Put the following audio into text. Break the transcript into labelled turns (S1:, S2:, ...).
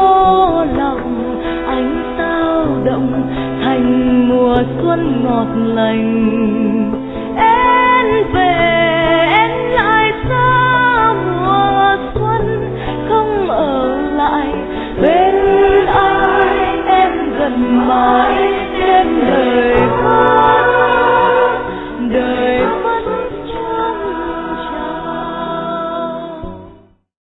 S1: vô lòng, anh sao động thành mùa xuân ngọt lành. Em về em lại xa mùa xuân, không ở lại bên ai, em gần mãi